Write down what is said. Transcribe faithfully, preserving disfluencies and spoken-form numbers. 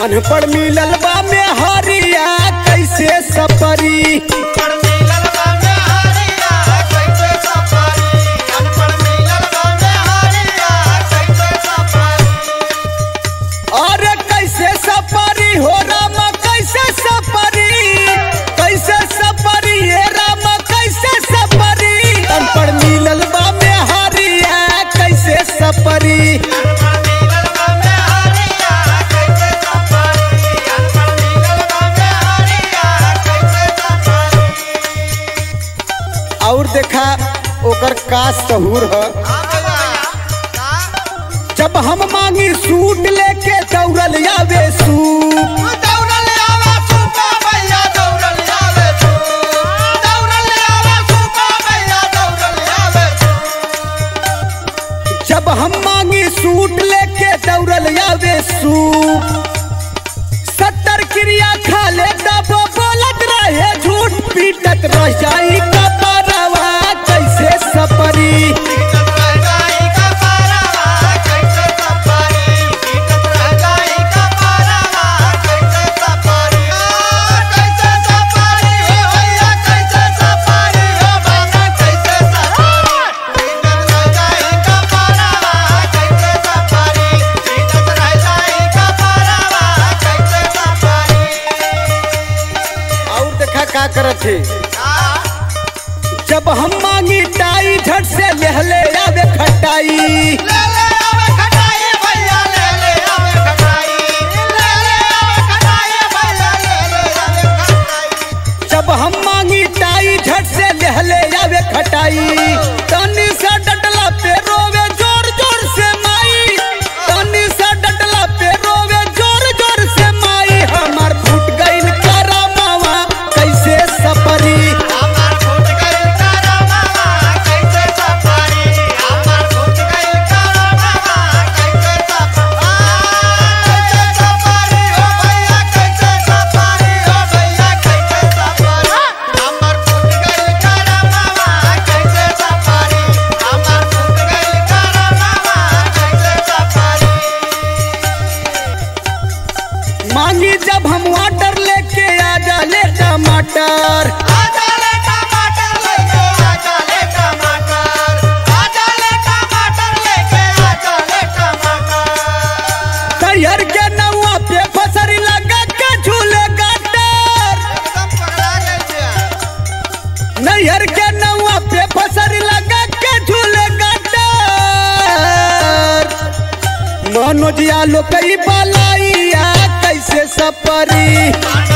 अनपढ़ मिलल बा में हरिया कैसे सपरी। अरे कैसे सपरी हो राम कैसे सपरी, कैसे सपरी हे राम कैसे सपरी। अनपढ़ मिलल बा में हरिया कैसे सपरी। और देखा ओकर का सहूर है। जब हम मांगी सूट लेके दौड़ल आवे सूप, जब हम मांगी सूट लेके दौड़ल आवे सूप। सत्तर क्रिया खा ले तब बोलत रहे झूठ, पीटत रह जाई कपरवा कैसे सपरी। का करत है जब हम मांगी टाई झट से लहले आवे खटाई। जब हम मांगी टाई झट से लहले आवे खटाई। तनी सा डटला पे रोवे जोर जोर से माई, तनी सा डटला पे रोवे जोर जोर से माई। हमार फूट गइल करमवा कैसे सपरी। मांगी जब हम वाटर लेके आ जा ले टमाटर, आजा ले टमाटर लेके आजा ले टमाटर, आजा ले टमाटर लेके आजा ले टमाटर। तैयार के नौआ पे फसरी लगा के झूले गाटर, एकदम पगला गए छे। नैहर के नौआ पे फसरी लगा के झूले गाटर। मनोज आलो कई बलाइया कैसे सपरी।